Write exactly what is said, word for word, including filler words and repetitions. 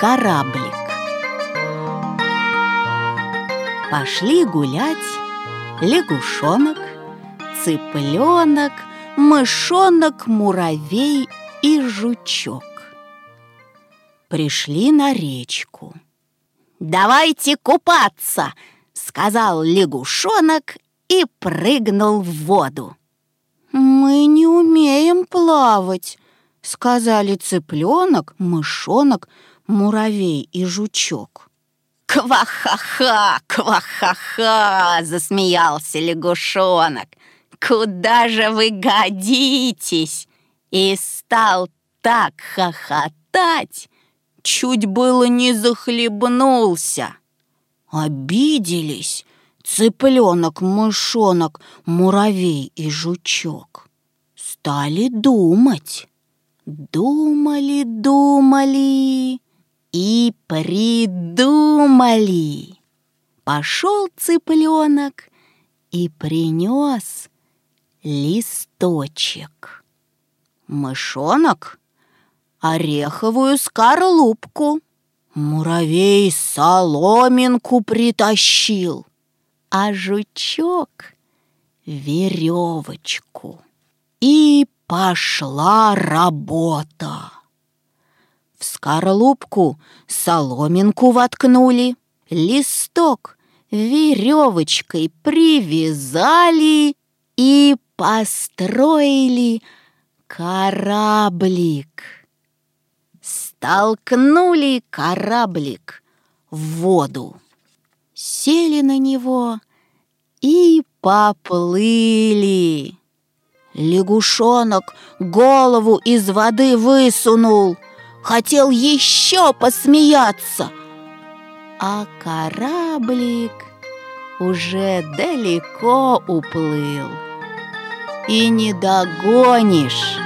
кораблик. Пошли гулять лягушонок, цыпленок, мышонок, муравей и жучок. Пришли на речку. «Давайте купаться!» — сказал лягушонок и прыгнул в воду. «Мы не умеем плавать», — сказали цыпленок, мышонок, муравей и жучок. «Ква-ха-ха, ква-ха-ха!» — засмеялся лягушонок. «Куда же вы годитесь?» И стал так хохотать, чуть было не захлебнулся. Обиделись цыпленок, мышонок, муравей и жучок. Стали думать. Думали, думали и придумали. Пошел цыпленок и принес листочек. Мышонок — ореховую скорлупку. Муравей соломинку притащил, а жучок — веревочку. И пошла работа. В скорлупку соломинку воткнули, листок веревочкой привязали и построили кораблик. Столкнули кораблик в воду, сели на него и поплыли. Лягушонок голову из воды высунул, хотел еще посмеяться, а кораблик уже далеко уплыл, и не догонишь.